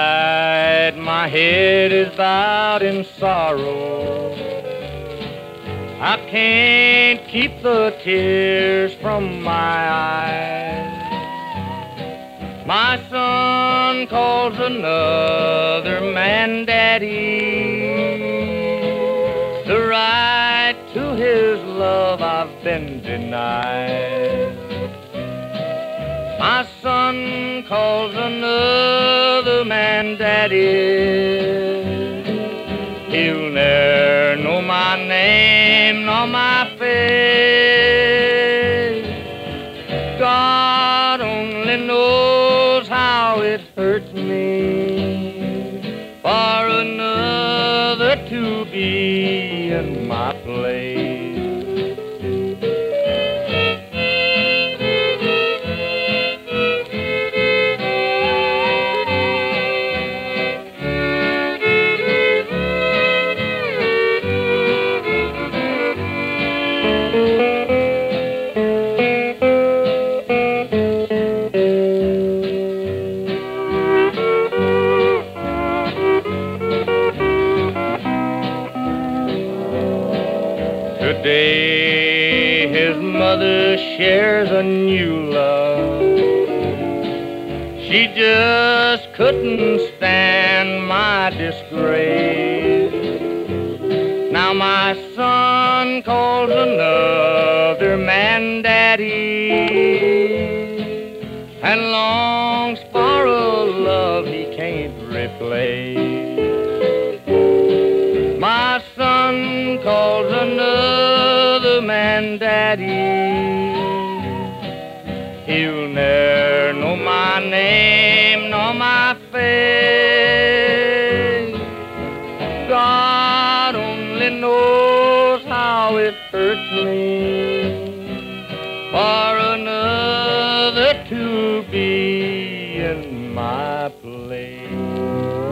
night my head is bowed in sorrow. I can't keep the tears from my eyes. My son calls another man daddy. The right to his love I've been denied. My son calls another man daddy. He'll ne'er know my name nor my face. God only knows how it hurts me for another to be in my place. Today his mother shares a new love. She just couldn't stand my disgrace. Now my son calls another man daddy and longs for a love he can't replace. My son calls another man daddy. He'll ne'er know my name nor my face. God only knows how it hurts me for another to be in my place.